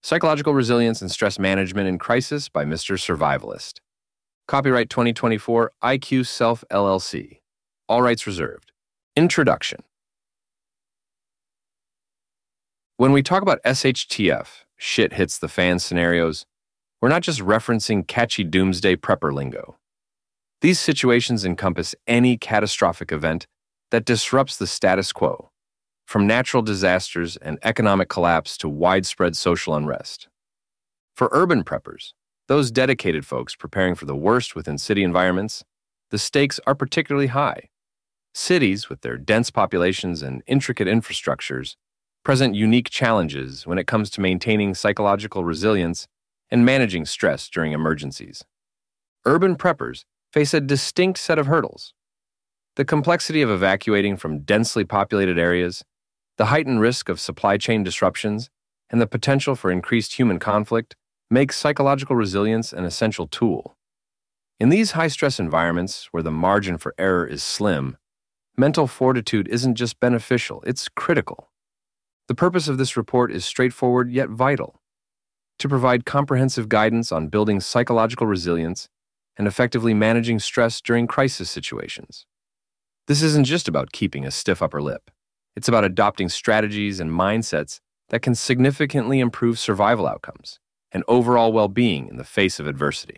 Psychological Resilience and Stress Management in Crisis by Mr. Survivalist. Copyright 2024 IQ Self LLC. All rights reserved. Introduction. When we talk about SHTF, shit hits the fan scenarios, we're not just referencing catchy doomsday prepper lingo. These situations encompass any catastrophic event that disrupts the status quo, from natural disasters and economic collapse to widespread social unrest. For urban preppers, those dedicated folks preparing for the worst within city environments, the stakes are particularly high. Cities, with their dense populations and intricate infrastructures, present unique challenges when it comes to maintaining psychological resilience and managing stress during emergencies. Urban preppers face a distinct set of hurdles. The complexity of evacuating from densely populated areas, the heightened risk of supply chain disruptions, and the potential for increased human conflict makes psychological resilience an essential tool. In these high-stress environments where the margin for error is slim, mental fortitude isn't just beneficial, it's critical. The purpose of this report is straightforward yet vital: to provide comprehensive guidance on building psychological resilience and effectively managing stress during crisis situations. This isn't just about keeping a stiff upper lip. It's about adopting strategies and mindsets that can significantly improve survival outcomes and overall well-being in the face of adversity.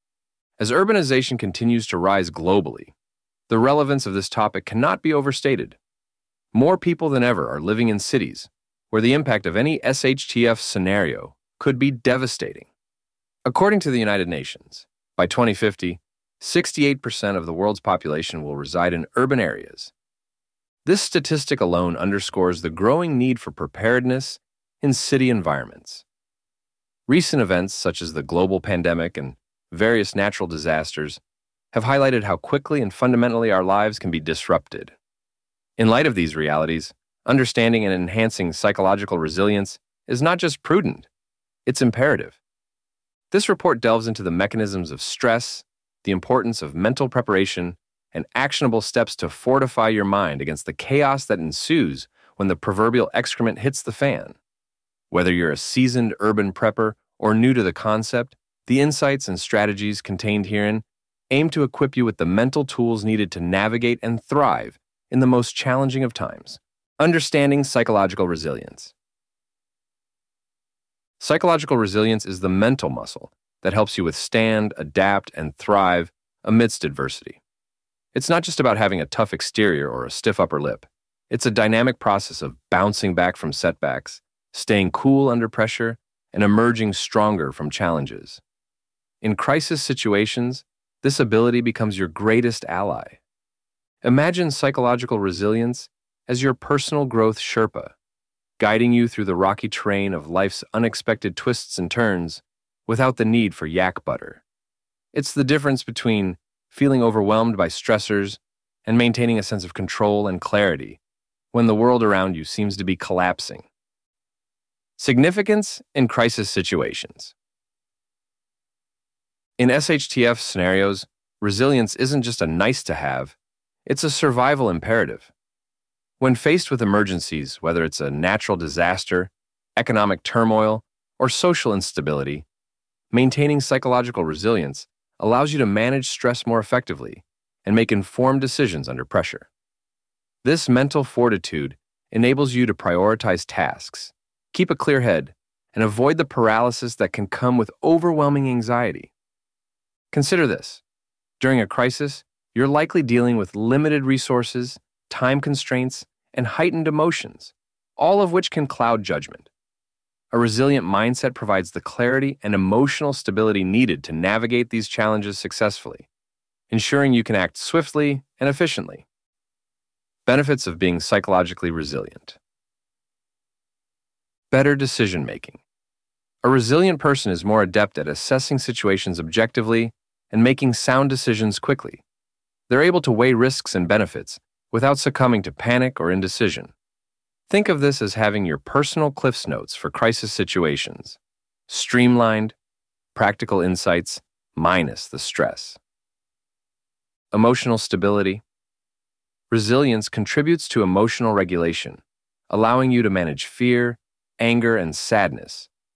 As urbanization continues to rise globally, the relevance of this topic cannot be overstated. More people than ever are living in cities where the impact of any SHTF scenario could be devastating. According to the United Nations, by 2050, 68% of the world's population will reside in urban areas. This statistic alone underscores the growing need for preparedness in city environments. Recent events such as the global pandemic and various natural disasters have highlighted how quickly and fundamentally our lives can be disrupted. In light of these realities, understanding and enhancing psychological resilience is not just prudent, it's imperative. This report delves into the mechanisms of stress, the importance of mental preparation, and actionable steps to fortify your mind against the chaos that ensues when the proverbial excrement hits the fan. Whether you're a seasoned urban prepper or new to the concept, the insights and strategies contained herein aim to equip you with the mental tools needed to navigate and thrive in the most challenging of times. Understanding psychological resilience. Psychological resilience is the mental muscle that helps you withstand, adapt, and thrive amidst adversity. It's not just about having a tough exterior or a stiff upper lip. It's a dynamic process of bouncing back from setbacks, staying cool under pressure, and emerging stronger from challenges. In crisis situations, this ability becomes your greatest ally. Imagine psychological resilience as your personal growth Sherpa, guiding you through the rocky terrain of life's unexpected twists and turns without the need for yak butter. It's the difference between feeling overwhelmed by stressors and maintaining a sense of control and clarity when the world around you seems to be collapsing. Significance in crisis situations. In SHTF scenarios, resilience isn't just a nice-to-have, it's a survival imperative. When faced with emergencies, whether it's a natural disaster, economic turmoil, or social instability, maintaining psychological resilience allows you to manage stress more effectively and make informed decisions under pressure. This mental fortitude enables you to prioritize tasks, keep a clear head, and avoid the paralysis that can come with overwhelming anxiety. Consider this. During a crisis, you're likely dealing with limited resources, time constraints, and heightened emotions, all of which can cloud judgment. A resilient mindset provides the clarity and emotional stability needed to navigate these challenges successfully, ensuring you can act swiftly and efficiently. Benefits of being psychologically resilient. Better decision-making. A resilient person is more adept at assessing situations objectively and making sound decisions quickly. They're able to weigh risks and benefits without succumbing to panic or indecision. Think of this as having your personal Cliff's Notes for crisis situations. Streamlined, practical insights, minus the stress. Emotional stability. Resilience contributes to emotional regulation, allowing you to manage fear, anger, and sadness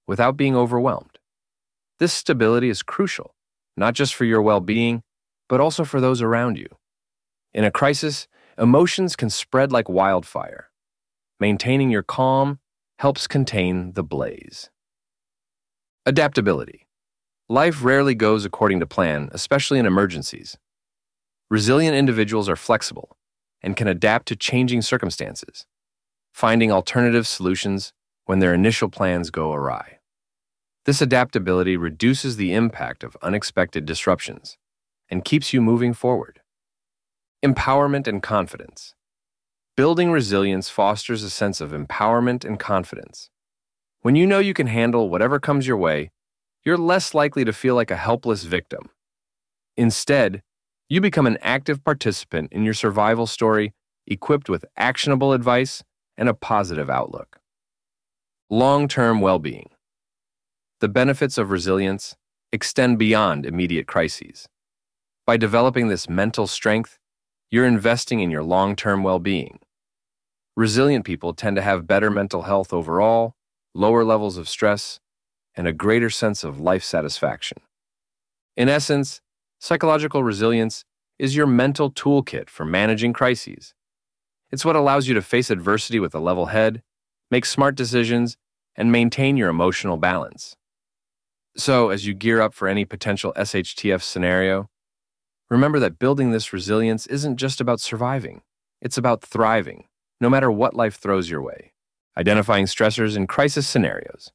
without being overwhelmed. This stability is crucial, not just for your well-being, but also for those around you. In a crisis, emotions can spread like wildfire. Maintaining your calm helps contain the blaze. Adaptability. Life rarely goes according to plan, especially in emergencies. Resilient individuals are flexible and can adapt to changing circumstances, finding alternative solutions when their initial plans go awry. This adaptability reduces the impact of unexpected disruptions and keeps you moving forward. Empowerment and confidence. Building resilience fosters a sense of empowerment and confidence. When you know you can handle whatever comes your way, you're less likely to feel like a helpless victim. Instead, you become an active participant in your survival story, equipped with actionable advice and a positive outlook. Long-term well-being. The benefits of resilience extend beyond immediate crises. By developing this mental strength, you're investing in your long-term well-being. Resilient people tend to have better mental health overall, lower levels of stress, and a greater sense of life satisfaction. In essence, psychological resilience is your mental toolkit for managing crises. It's what allows you to face adversity with a level head, make smart decisions, and maintain your emotional balance. So, as you gear up for any potential SHTF scenario, remember that building this resilience isn't just about surviving, it's about thriving, no matter what life throws your way. Identifying stressors in crisis scenarios.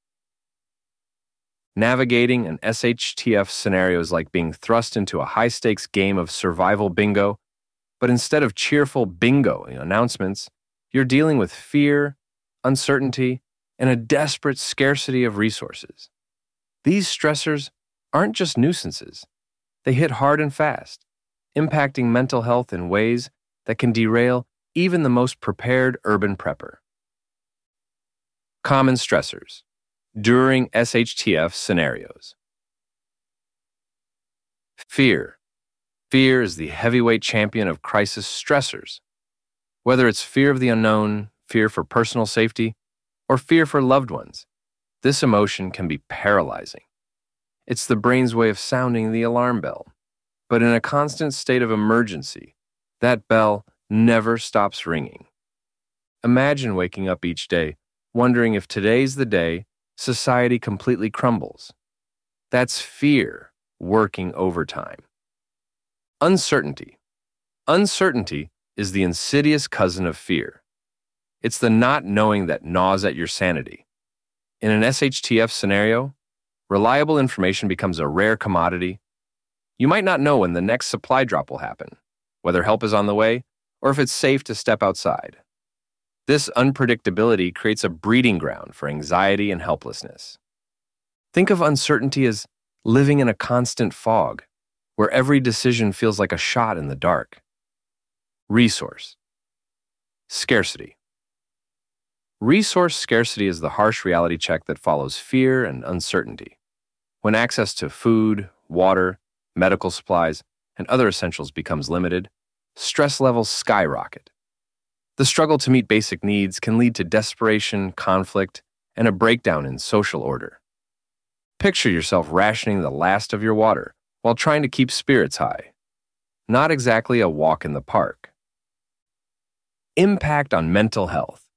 Navigating an SHTF scenario is like being thrust into a high-stakes game of survival bingo, but instead of cheerful bingo announcements, you're dealing with fear, uncertainty, and a desperate scarcity of resources. These stressors aren't just nuisances. They hit hard and fast, impacting mental health in ways that can derail even the most prepared urban prepper. Common stressors during SHTF scenarios. Fear. Fear is the heavyweight champion of crisis stressors. Whether it's fear of the unknown, fear for personal safety, or fear for loved ones, this emotion can be paralyzing. It's the brain's way of sounding the alarm bell. But in a constant state of emergency, that bell never stops ringing. Imagine waking up each day wondering if today's the day society completely crumbles. That's fear working overtime. Uncertainty. Uncertainty is the insidious cousin of fear. It's the not knowing that gnaws at your sanity. In an SHTF scenario, reliable information becomes a rare commodity. You might not know when the next supply drop will happen, whether help is on the way, or if it's safe to step outside. This unpredictability creates a breeding ground for anxiety and helplessness. Think of uncertainty as living in a constant fog, where every decision feels like a shot in the dark. Resource. Scarcity. Resource scarcity is the harsh reality check that follows fear and uncertainty. When access to food, water, medical supplies, and other essentials becomes limited, stress levels skyrocket. The struggle to meet basic needs can lead to desperation, conflict, and a breakdown in social order. Picture yourself rationing the last of your water while trying to keep spirits high. Not exactly a walk in the park. Impact on mental health.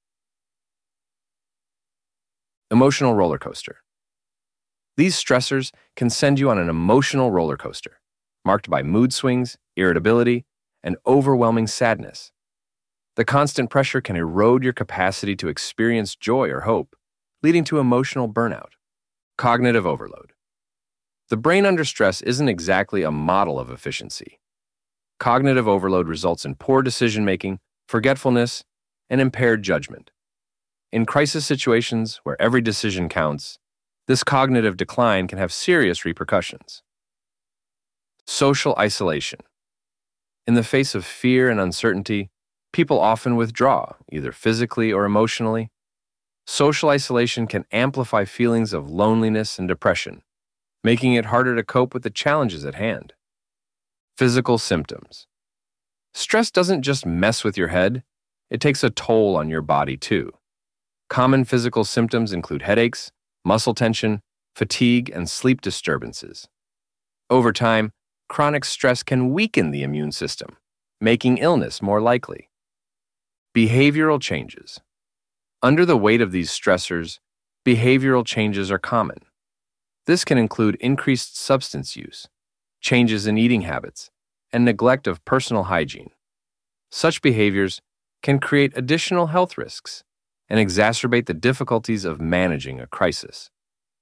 Emotional roller coaster. These stressors can send you on an emotional roller coaster, marked by mood swings, irritability, and overwhelming sadness. The constant pressure can erode your capacity to experience joy or hope, leading to emotional burnout. Cognitive overload. The brain under stress isn't exactly a model of efficiency. Cognitive overload results in poor decision-making, forgetfulness, and impaired judgment. In crisis situations where every decision counts, this cognitive decline can have serious repercussions. Social isolation. In the face of fear and uncertainty, people often withdraw, either physically or emotionally. Social isolation can amplify feelings of loneliness and depression, making it harder to cope with the challenges at hand. Physical symptoms. Stress doesn't just mess with your head, it takes a toll on your body too. Common physical symptoms include headaches, muscle tension, fatigue, and sleep disturbances. Over time, chronic stress can weaken the immune system, making illness more likely. Behavioral changes. Under the weight of these stressors, behavioral changes are common. This can include increased substance use, changes in eating habits, and neglect of personal hygiene. Such behaviors can create additional health risks and exacerbate the difficulties of managing a crisis.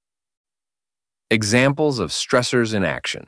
Examples of stressors in action.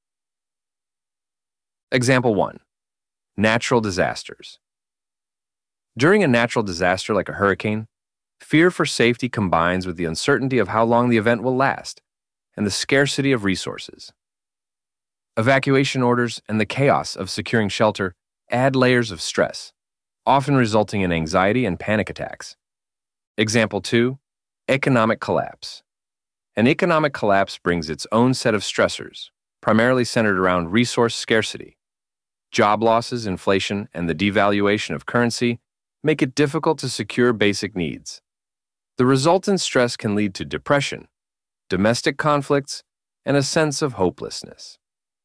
Example 1. Natural disasters. During a natural disaster like a hurricane, fear for safety combines with the uncertainty of how long the event will last and the scarcity of resources. Evacuation orders and the chaos of securing shelter add layers of stress, often resulting in anxiety and panic attacks. Example 2. Economic collapse. An economic collapse brings its own set of stressors, primarily centered around resource scarcity. Job losses, inflation, and the devaluation of currency make it difficult to secure basic needs. The resultant stress can lead to depression, domestic conflicts, and a sense of hopelessness.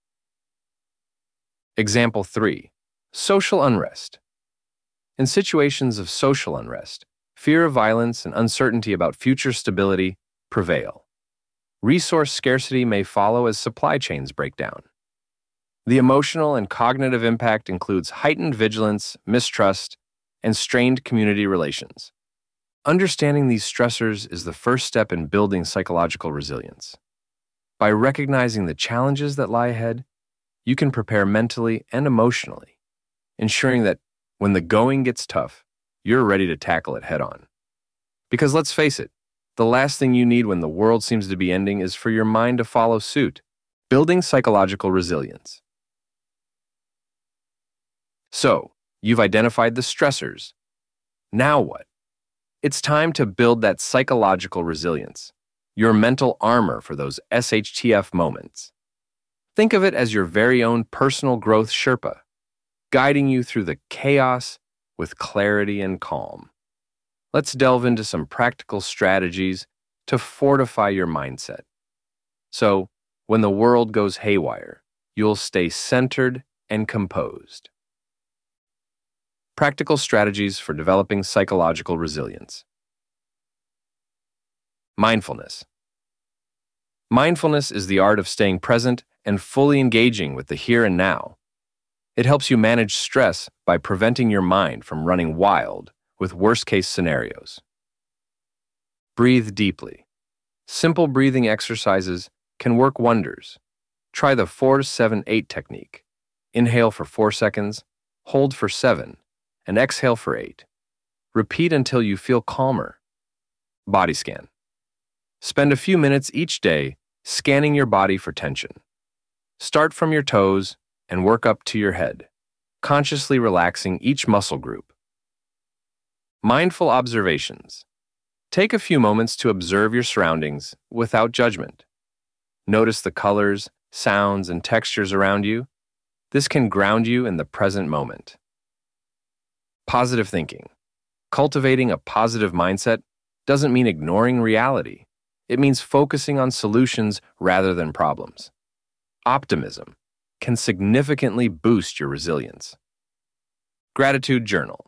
Example 3. Social unrest. In situations of social unrest, fear of violence and uncertainty about future stability prevail. Resource scarcity may follow as supply chains break down. The emotional and cognitive impact includes heightened vigilance, mistrust, and strained community relations. Understanding these stressors is the first step in building psychological resilience. By recognizing the challenges that lie ahead, you can prepare mentally and emotionally, ensuring that when the going gets tough, you're ready to tackle it head-on. Because let's face it, the last thing you need when the world seems to be ending is for your mind to follow suit. Building psychological resilience. So, you've identified the stressors. Now what? It's time to build that psychological resilience, your mental armor for those SHTF moments. Think of it as your very own personal growth Sherpa, guiding you through the chaos with clarity and calm. Let's delve into some practical strategies to fortify your mindset. So, when the world goes haywire, you'll stay centered and composed. Practical strategies for developing psychological resilience. Mindfulness. Mindfulness is the art of staying present and fully engaging with the here and now. It helps you manage stress by preventing your mind from running wild with worst-case scenarios. Breathe deeply. Simple breathing exercises can work wonders. Try the 4-7-8 technique. Inhale for 4 seconds, hold for 7, and exhale for 8. Repeat until you feel calmer. Body scan. Spend a few minutes each day scanning your body for tension. Start from your toes and work up to your head, consciously relaxing each muscle group. Mindful observations. Take a few moments to observe your surroundings without judgment. Notice the colors, sounds, and textures around you. This can ground you in the present moment. Positive thinking. Cultivating a positive mindset doesn't mean ignoring reality. It means focusing on solutions rather than problems. Optimism can significantly boost your resilience. Gratitude journal.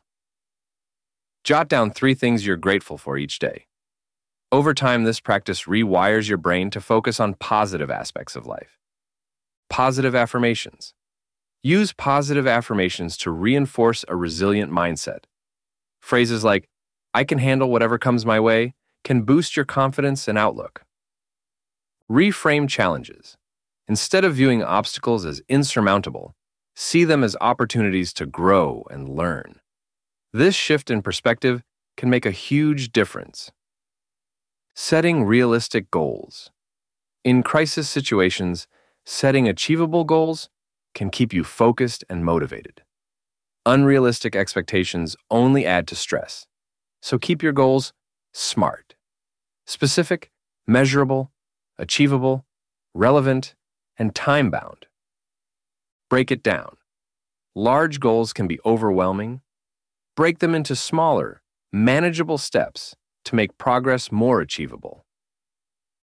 Jot down 3 things you're grateful for each day. Over time, this practice rewires your brain to focus on positive aspects of life. Positive affirmations. Use positive affirmations to reinforce a resilient mindset. Phrases like, "I can handle whatever comes my way," can boost your confidence and outlook. Reframe challenges. Instead of viewing obstacles as insurmountable, see them as opportunities to grow and learn. This shift in perspective can make a huge difference. Setting realistic goals. In crisis situations, setting achievable goals can keep you focused and motivated. Unrealistic expectations only add to stress, so keep your goals SMART. Specific, measurable, achievable, relevant, and time-bound. Break it down. Large goals can be overwhelming. Break them into smaller, manageable steps to make progress more achievable.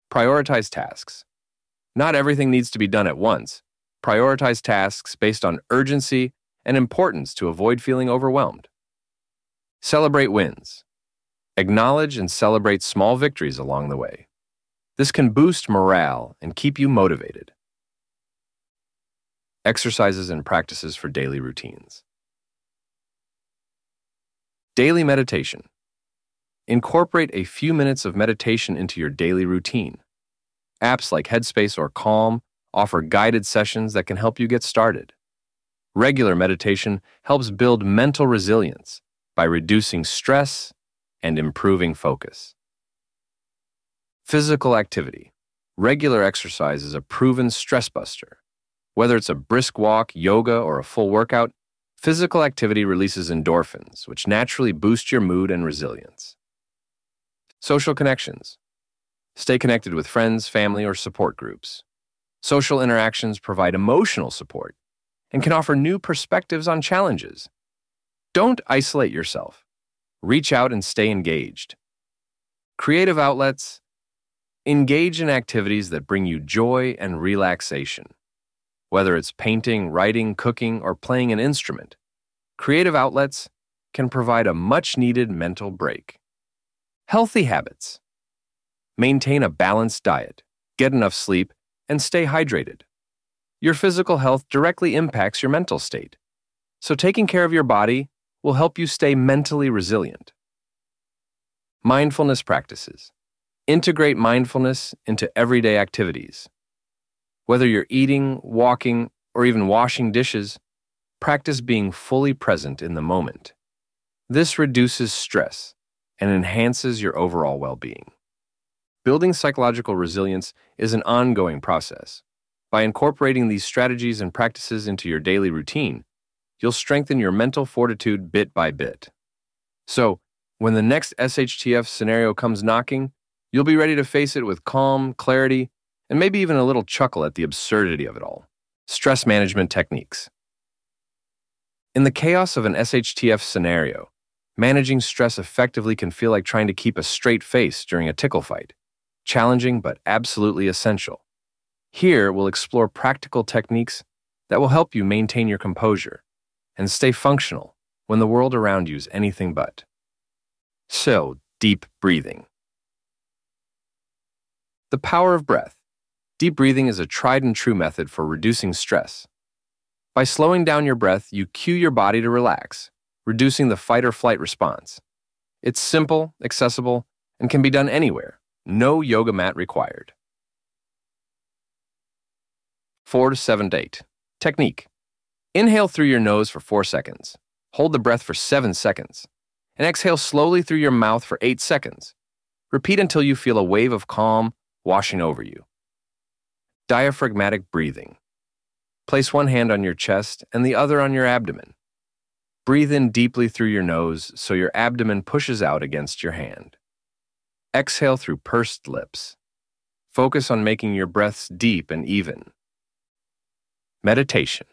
Prioritize tasks. Not everything needs to be done at once. Prioritize tasks based on urgency and importance to avoid feeling overwhelmed. Celebrate wins. Acknowledge and celebrate small victories along the way. This can boost morale and keep you motivated. Exercises and practices for daily routines. Daily meditation. Incorporate a few minutes of meditation into your daily routine. Apps like Headspace or Calm offer guided sessions that can help you get started. Regular meditation helps build mental resilience by reducing stress and improving focus. Physical activity. Regular exercise is a proven stress buster. Whether it's a brisk walk, yoga, or a full workout, physical activity releases endorphins, which naturally boost your mood and resilience. Social connections. Stay connected with friends, family, or support groups. Social interactions provide emotional support and can offer new perspectives on challenges. Don't isolate yourself. Reach out and stay engaged. Creative outlets. Engage in activities that bring you joy and relaxation. Whether it's painting, writing, cooking, or playing an instrument, creative outlets can provide a much-needed mental break. Healthy habits. Maintain a balanced diet, get enough sleep, and stay hydrated. Your physical health directly impacts your mental state, so taking care of your body will help you stay mentally resilient. Mindfulness practices. Integrate mindfulness into everyday activities. Whether you're eating, walking, or even washing dishes, practice being fully present in the moment. This reduces stress and enhances your overall well-being. Building psychological resilience is an ongoing process. By incorporating these strategies and practices into your daily routine, you'll strengthen your mental fortitude bit by bit. So, when the next SHTF scenario comes knocking, you'll be ready to face it with calm, clarity, and maybe even a little chuckle at the absurdity of it all. Stress management techniques. In the chaos of an SHTF scenario, managing stress effectively can feel like trying to keep a straight face during a tickle fight. Challenging, but absolutely essential. Here, we'll explore practical techniques that will help you maintain your composure and stay functional when the world around you is anything but. So, deep breathing. The power of breath. Deep breathing is a tried and true method for reducing stress. By slowing down your breath, you cue your body to relax, reducing the fight or flight response. It's simple, accessible, and can be done anywhere. No yoga mat required. 4 to 7 to 8. Technique. Inhale through your nose for 4 seconds. Hold the breath for 7 seconds. And exhale slowly through your mouth for 8 seconds. Repeat until you feel a wave of calm washing over you. Diaphragmatic breathing. Place one hand on your chest and the other on your abdomen. Breathe in deeply through your nose so your abdomen pushes out against your hand. Exhale through pursed lips. Focus on making your breaths deep and even. Meditation.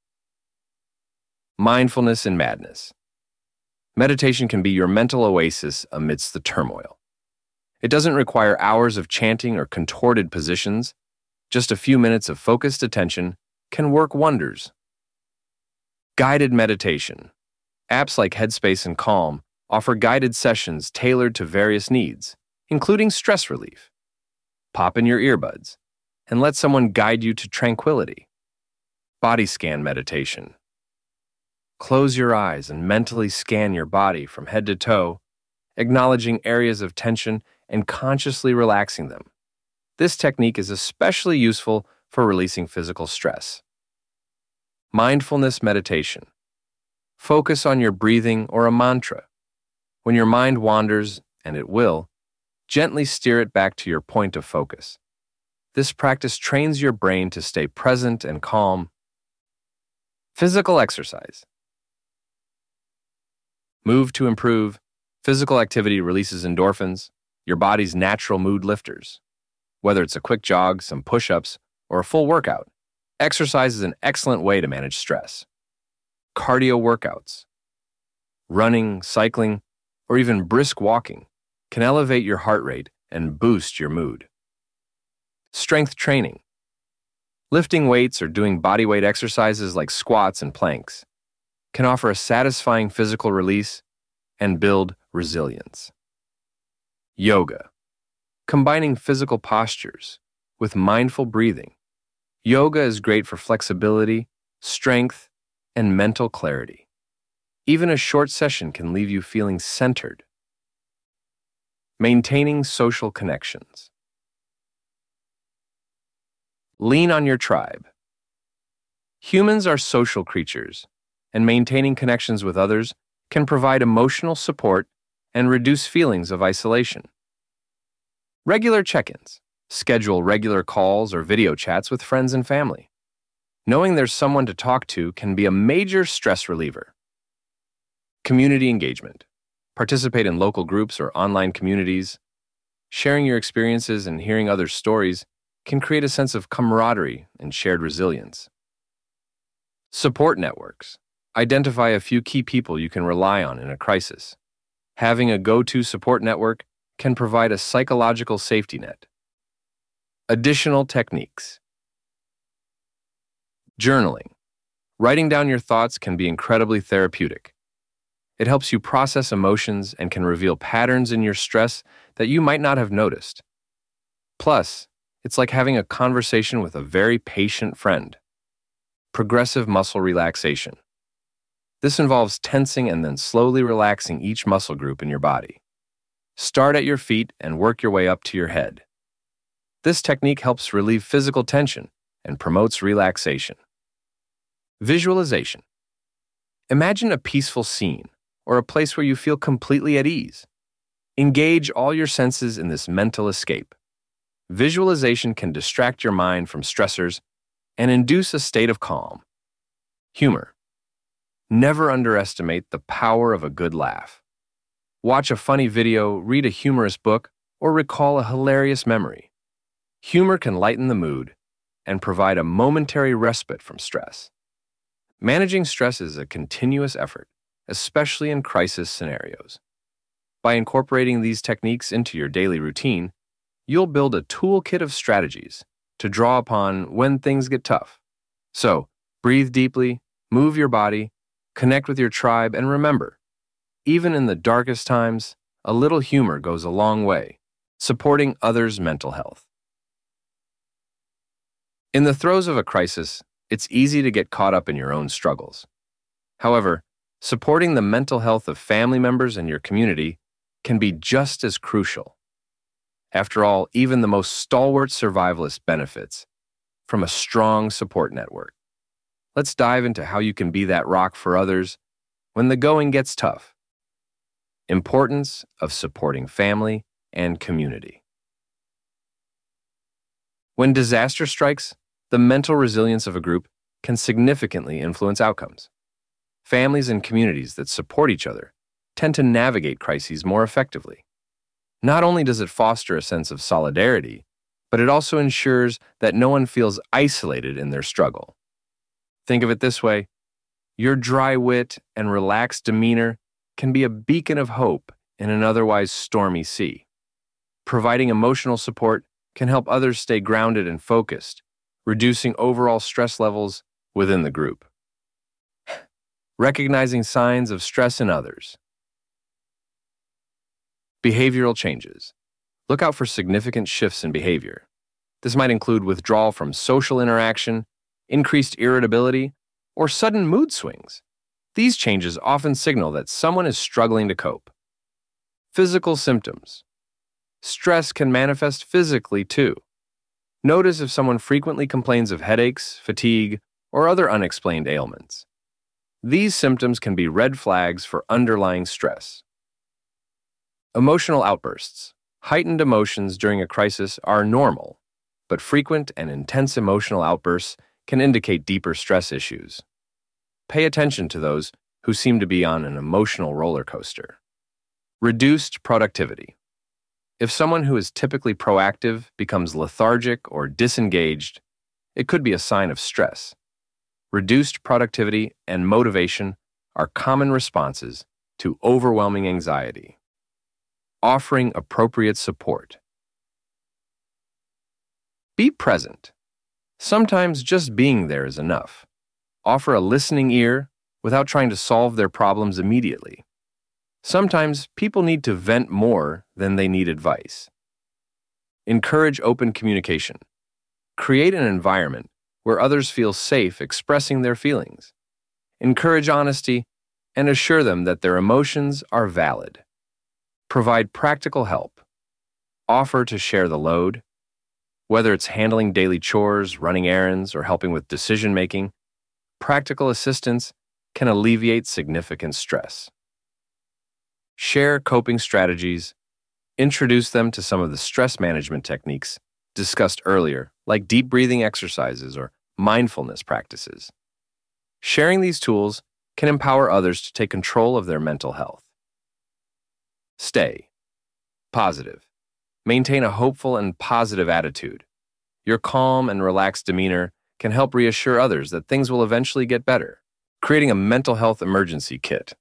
Mindfulness in madness. Meditation can be your mental oasis amidst the turmoil. It doesn't require hours of chanting or contorted positions. Just a few minutes of focused attention can work wonders. Guided meditation. Apps like Headspace and Calm offer guided sessions tailored to various needs, including stress relief. Pop in your earbuds and let someone guide you to tranquility. Body scan meditation. Close your eyes and mentally scan your body from head to toe, acknowledging areas of tension and consciously relaxing them. This technique is especially useful for releasing physical stress. Mindfulness meditation. Focus on your breathing or a mantra. When your mind wanders, and it will, gently steer it back to your point of focus. This practice trains your brain to stay present and calm. Physical exercise. Move to improve. Physical activity releases endorphins, your body's natural mood lifters. Whether it's a quick jog, some push-ups, or a full workout, exercise is an excellent way to manage stress. Cardio workouts. Running, cycling, or even brisk walking can elevate your heart rate and boost your mood. Strength training. Lifting weights or doing bodyweight exercises like squats and planks can offer a satisfying physical release and build resilience. Yoga. Combining physical postures with mindful breathing. Yoga is great for flexibility, strength, and mental clarity. Even a short session can leave you feeling centered. Maintaining social connections. Lean on your tribe. Humans are social creatures, and maintaining connections with others can provide emotional support and reduce feelings of isolation. Regular check-ins. Schedule regular calls or video chats with friends and family. Knowing there's someone to talk to can be a major stress reliever. Community engagement. Participate in local groups or online communities. Sharing your experiences and hearing others' stories can create a sense of camaraderie and shared resilience. Support networks. Identify a few key people you can rely on in a crisis. Having a go-to support network can provide a psychological safety net. Additional techniques. Journaling. Writing down your thoughts can be incredibly therapeutic. It helps you process emotions and can reveal patterns in your stress that you might not have noticed. Plus, it's like having a conversation with a very patient friend. Progressive muscle relaxation. This involves tensing and then slowly relaxing each muscle group in your body. Start at your feet and work your way up to your head. This technique helps relieve physical tension and promotes relaxation. Visualization. Imagine a peaceful scene or a place where you feel completely at ease. Engage all your senses in this mental escape. Visualization can distract your mind from stressors and induce a state of calm. Humor. Never underestimate the power of a good laugh. Watch a funny video, read a humorous book, or recall a hilarious memory. Humor can lighten the mood and provide a momentary respite from stress. Managing stress is a continuous effort, especially in crisis scenarios. By incorporating these techniques into your daily routine, you'll build a toolkit of strategies to draw upon when things get tough. So, breathe deeply, move your body, connect with your tribe, and remember, even in the darkest times, a little humor goes a long way, supporting others' mental health. In the throes of a crisis, it's easy to get caught up in your own struggles. However, supporting the mental health of family members and your community can be just as crucial. After all, even the most stalwart survivalist benefits from a strong support network. Let's dive into how you can be that rock for others when the going gets tough. Importance of supporting family and community. When disaster strikes, the mental resilience of a group can significantly influence outcomes. Families and communities that support each other tend to navigate crises more effectively. Not only does it foster a sense of solidarity, but it also ensures that no one feels isolated in their struggle. Think of it this way: your dry wit and relaxed demeanor can be a beacon of hope in an otherwise stormy sea. Providing emotional support can help others stay grounded and focused, reducing overall stress levels within the group. Recognizing signs of stress in others. Behavioral changes. Look out for significant shifts in behavior. This might include withdrawal from social interaction, increased irritability, or sudden mood swings. These changes often signal that someone is struggling to cope. Physical symptoms. Stress can manifest physically too. Notice if someone frequently complains of headaches, fatigue, or other unexplained ailments. These symptoms can be red flags for underlying stress. Emotional outbursts. Heightened emotions during a crisis are normal, but frequent and intense emotional outbursts can indicate deeper stress issues. Pay attention to those who seem to be on an emotional roller coaster. Reduced productivity. If someone who is typically proactive becomes lethargic or disengaged, it could be a sign of stress. Reduced productivity and motivation are common responses to overwhelming anxiety. Offering appropriate support. Be present. Sometimes just being there is enough. Offer a listening ear without trying to solve their problems immediately. Sometimes people need to vent more than they need advice. Encourage open communication. Create an environment where others feel safe expressing their feelings. Encourage honesty and assure them that their emotions are valid. Provide practical help. Offer to share the load. Whether it's handling daily chores, running errands, or helping with decision-making, practical assistance can alleviate significant stress. Share coping strategies. Introduce them to some of the stress management techniques discussed earlier, like deep breathing exercises or mindfulness practices. Sharing these tools can empower others to take control of their mental health. Stay positive. Maintain a hopeful and positive attitude. Your calm and relaxed demeanor can help reassure others that things will eventually get better. Creating a mental health emergency kit.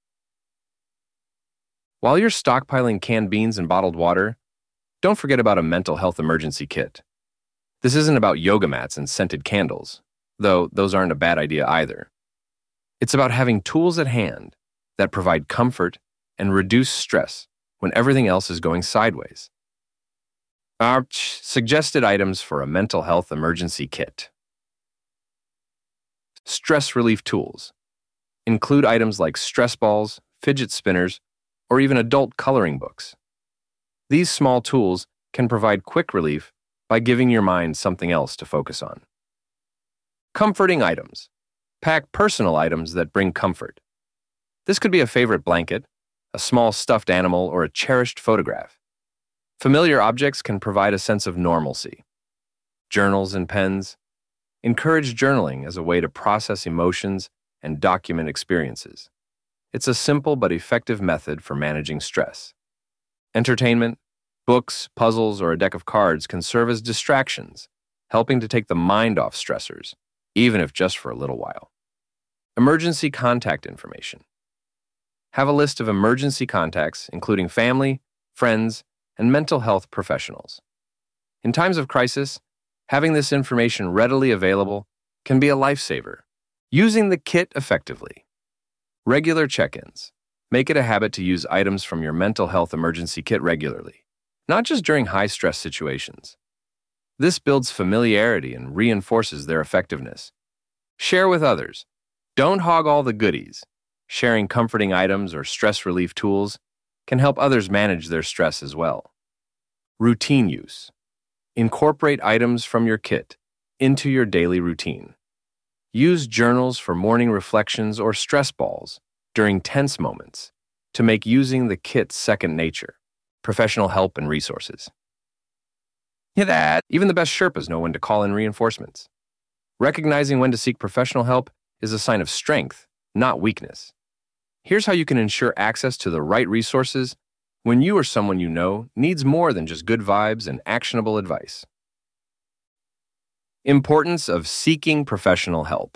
While you're stockpiling canned beans and bottled water, don't forget about a mental health emergency kit. This isn't about yoga mats and scented candles, though those aren't a bad idea either. It's about having tools at hand that provide comfort and reduce stress when everything else is going sideways. Our suggested items for a mental health emergency kit. Stress relief tools. Include items like stress balls, fidget spinners, or even adult coloring books. These small tools can provide quick relief by giving your mind something else to focus on. Comforting items. Pack personal items that bring comfort. This could be a favorite blanket, a small stuffed animal, or a cherished photograph. Familiar objects can provide a sense of normalcy. Journals and pens. Encourage journaling as a way to process emotions and document experiences. It's a simple but effective method for managing stress. Entertainment, books, puzzles, or a deck of cards can serve as distractions, helping to take the mind off stressors, even if just for a little while. Emergency contact information. Have a list of emergency contacts, including family, friends, and mental health professionals. In times of crisis, having this information readily available can be a lifesaver. Using the kit effectively. Regular check-ins. Make it a habit to use items from your mental health emergency kit regularly, not just during high-stress situations. This builds familiarity and reinforces their effectiveness. Share with others. Don't hog all the goodies. Sharing comforting items or stress relief tools can help others manage their stress as well. Routine use. Incorporate items from your kit into your daily routine. Use journals for morning reflections or stress balls during tense moments to make using the kit second nature. Professional help and resources. Hear that? Even the best Sherpas know when to call in reinforcements. Recognizing when to seek professional help is a sign of strength, not weakness. Here's how you can ensure access to the right resources when you or someone you know needs more than just good vibes and actionable advice. Importance of seeking professional help.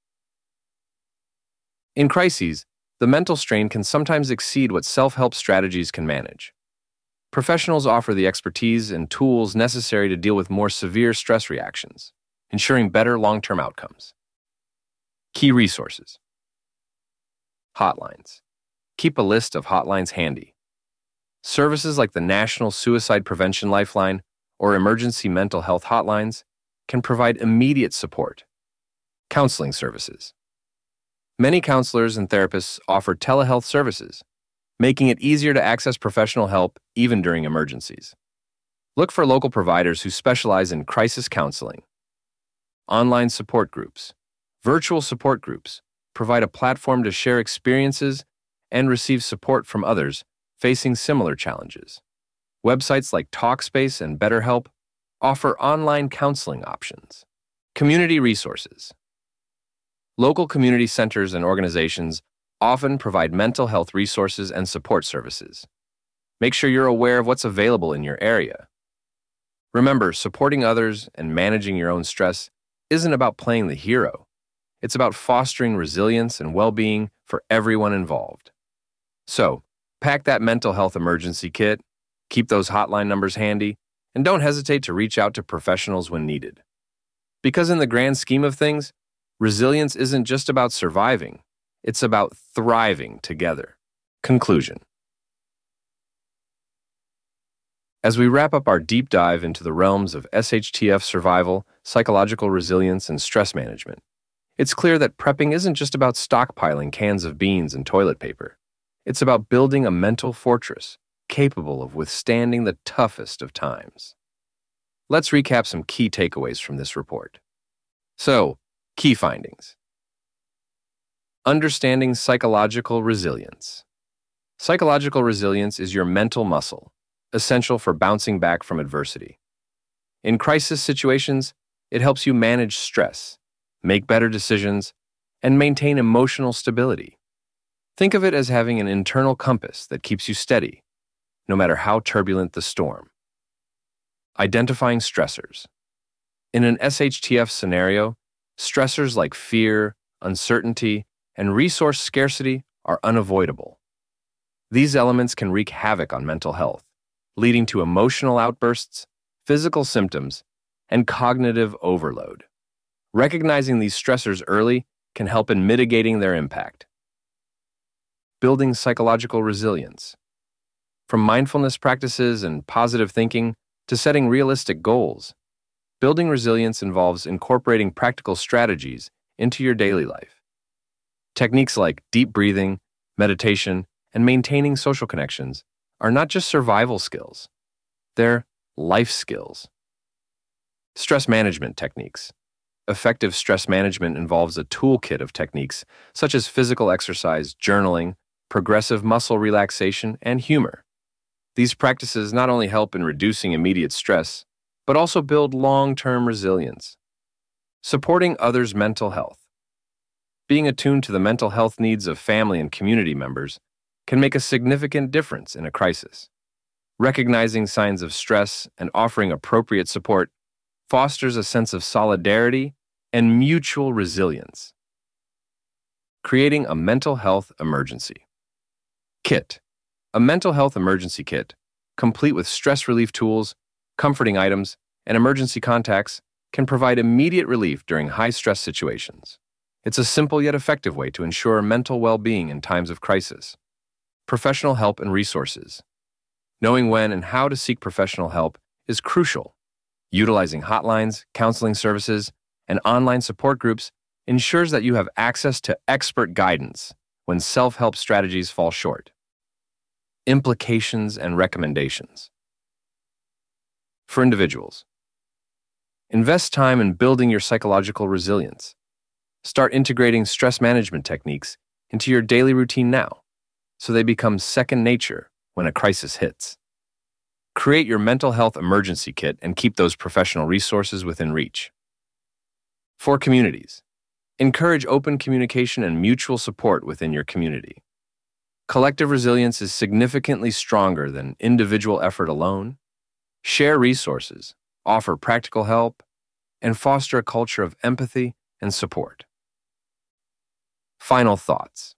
In crises, the mental strain can sometimes exceed what self-help strategies can manage. Professionals offer the expertise and tools necessary to deal with more severe stress reactions, ensuring better long-term outcomes. Key resources. Hotlines. Keep a list of hotlines handy. Services like the National Suicide Prevention Lifeline or emergency mental health hotlines can provide immediate support. Counseling services. Many counselors and therapists offer telehealth services, making it easier to access professional help even during emergencies. Look for local providers who specialize in crisis counseling. Online support groups. Virtual support groups provide a platform to share experiences and receive support from others facing similar challenges. Websites like Talkspace and BetterHelp offer online counseling options. Community resources. Local community centers and organizations often provide mental health resources and support services. Make sure you're aware of what's available in your area. Remember, supporting others and managing your own stress isn't about playing the hero. It's about fostering resilience and well-being for everyone involved. So, pack that mental health emergency kit, keep those hotline numbers handy, And don't hesitate to reach out to professionals when needed. Because in the grand scheme of things, resilience isn't just about surviving, it's about thriving together. Conclusion. As we wrap up our deep dive into the realms of SHTF survival, psychological resilience, and stress management, it's clear that prepping isn't just about stockpiling cans of beans and toilet paper. It's about building a mental fortress capable of withstanding the toughest of times. Let's recap some key takeaways from this report. So, key findings. Understanding psychological resilience. Psychological resilience is your mental muscle, essential for bouncing back from adversity. In crisis situations, it helps you manage stress, make better decisions, and maintain emotional stability. Think of it as having an internal compass that keeps you steady, no matter how turbulent the storm. Identifying stressors. In an SHTF scenario, stressors like fear, uncertainty, and resource scarcity are unavoidable. These elements can wreak havoc on mental health, leading to emotional outbursts, physical symptoms, and cognitive overload. Recognizing these stressors early can help in mitigating their impact. Building psychological resilience. From mindfulness practices and positive thinking to setting realistic goals, building resilience involves incorporating practical strategies into your daily life. Techniques like deep breathing, meditation, and maintaining social connections are not just survival skills, they're life skills. Stress management techniques. Effective stress management involves a toolkit of techniques such as physical exercise, journaling, progressive muscle relaxation, and humor. These practices not only help in reducing immediate stress, but also build long-term resilience. Supporting others' mental health. Being attuned to the mental health needs of family and community members can make a significant difference in a crisis. Recognizing signs of stress and offering appropriate support fosters a sense of solidarity and mutual resilience. Creating a mental health emergency kit. A mental health emergency kit, complete with stress relief tools, comforting items, and emergency contacts, can provide immediate relief during high-stress situations. It's a simple yet effective way to ensure mental well-being in times of crisis. Professional help and resources. Knowing when and how to seek professional help is crucial. Utilizing hotlines, counseling services, and online support groups ensures that you have access to expert guidance when self-help strategies fall short. Implications and recommendations. For individuals, invest time in building your psychological resilience. Start integrating stress management techniques into your daily routine now, so they become second nature when a crisis hits. Create your mental health emergency kit and keep those professional resources within reach. For communities, encourage open communication and mutual support within your community. Collective resilience is significantly stronger than individual effort alone. Share resources, offer practical help, and foster a culture of empathy and support. Final thoughts.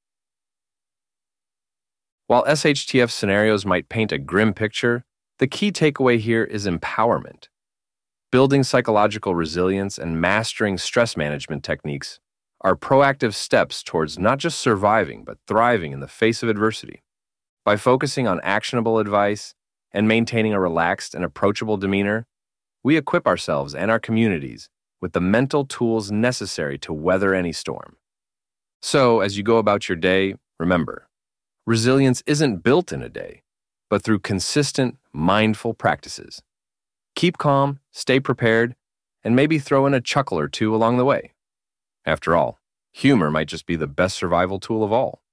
While SHTF scenarios might paint a grim picture, the key takeaway here is empowerment. Building psychological resilience and mastering stress management techniques are proactive steps towards not just surviving, but thriving in the face of adversity. By focusing on actionable advice and maintaining a relaxed and approachable demeanor, we equip ourselves and our communities with the mental tools necessary to weather any storm. So, as you go about your day, remember, resilience isn't built in a day, but through consistent, mindful practices. Keep calm, stay prepared, and maybe throw in a chuckle or two along the way. After all, humor might just be the best survival tool of all.